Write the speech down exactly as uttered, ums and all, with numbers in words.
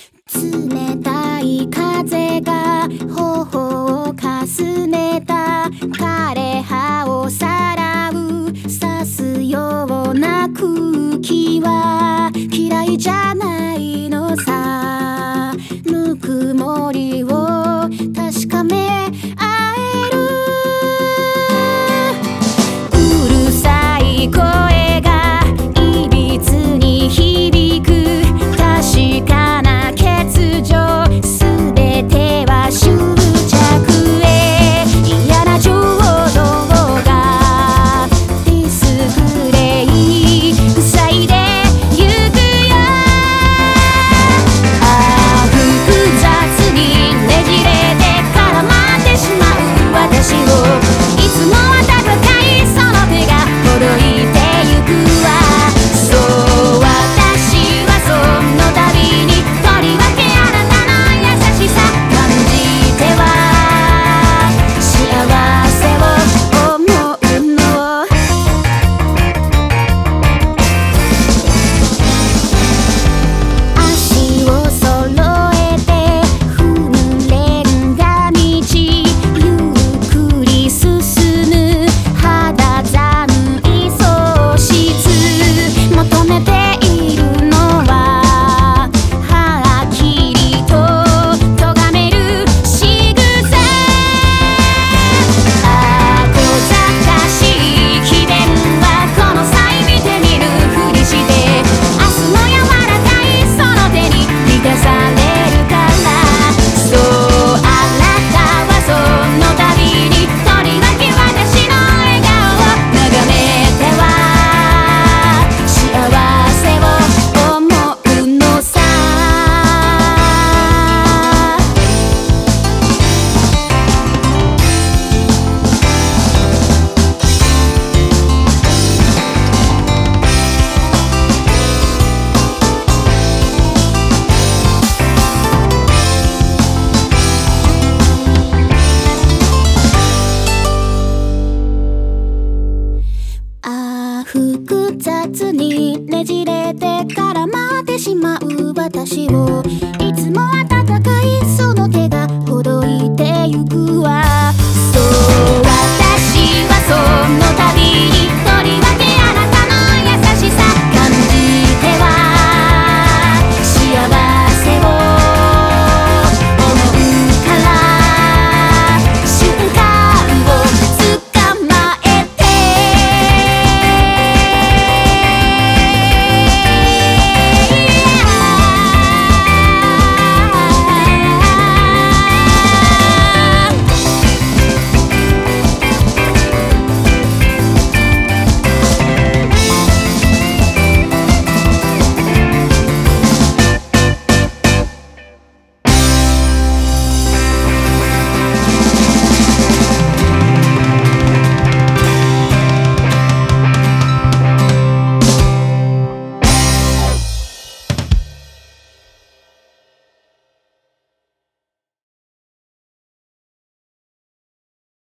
冷たい風が頬をかすめた枯れ葉をさらう刺すような空気は嫌いじゃないのさ。ぬくもりを確かめ合える。うるさい声がいびつに響く確かな欠如すべては執着へ嫌な情動がディスプレイ塞いでゆくよ。ああ複雑にねじれて絡まってしまう私をいつも温かいその手がほどいてゆくわ。そう私はその度にとりわけあなたの優しさ感じては幸せを思うの。足を揃えて踏むレンガ道ゆっくり進む肌寒い喪失求めているのははっきりと咎める仕草。あこざかしい詭弁はこの際見てみるふりして明日の柔らかいその手に満たされるから。そうあなたはその度にとりわけ私の笑顔を眺めては幸せを思うのさ。ああ複雑にねじれて絡まってしまう私を